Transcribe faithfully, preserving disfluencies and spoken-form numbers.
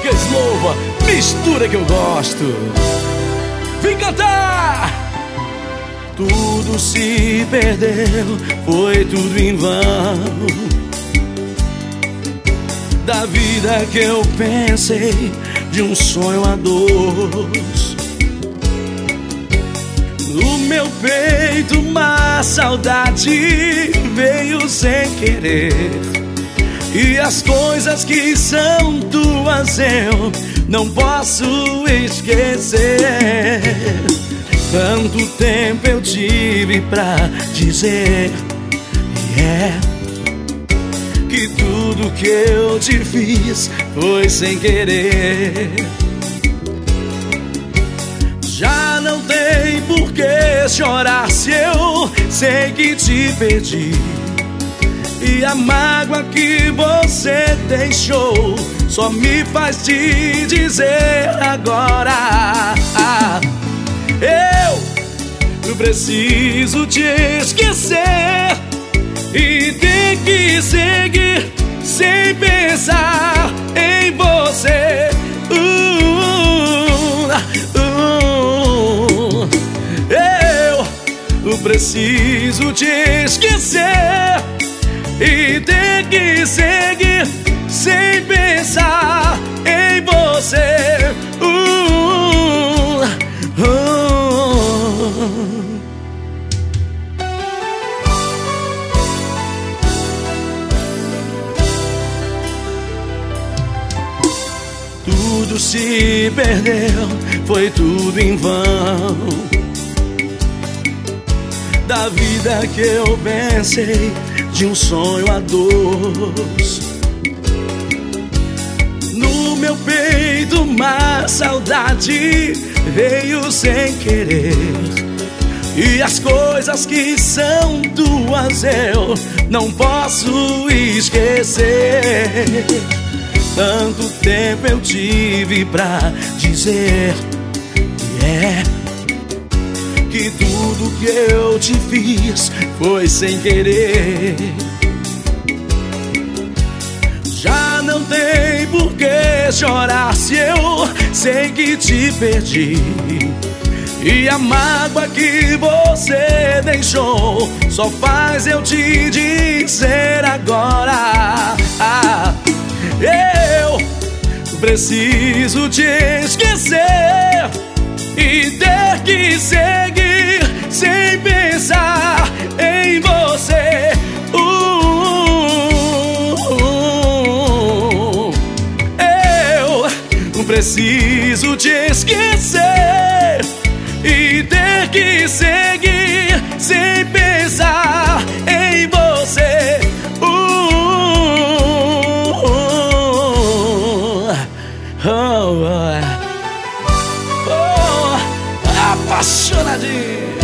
música slova, mistura que eu gosto. Vem cantar! Tudo se perdeu, foi tudo em vão. Da vida que eu pensei, de um sonho a dois. No meu peito uma saudade veio sem querer, e as coisas que são tuas eu não posso esquecer. Tanto tempo eu tive pra dizer yeah, que tudo que eu te fiz foi sem querer. Já não tem por que chorar se eu sei que te perdi, e a mágoa que você deixou só me faz te dizer agora: eu preciso te esquecer e ter que seguir sem pensar em você. uh, uh, Eu preciso te esquecer e ter que seguir sem pensar em você. uh, uh. Tudo se perdeu, foi tudo em vão. Da vida que eu pensei, de um sonho a dois. No meu peito uma saudade veio sem querer, e as coisas que são tuas eu não posso esquecer. Tanto tempo eu tive pra dizer yeah, que tudo que eu te fiz foi sem querer. Já não tem por que chorar se eu sei que te perdi, e a mágoa que você deixou só faz eu te dizer agora: eu preciso te esquecer e ter que seguir sem pensar em você. uh, uh, Eu preciso te esquecer e ter que seguir sem pensar em você. Oh, oh, apaixonadinho.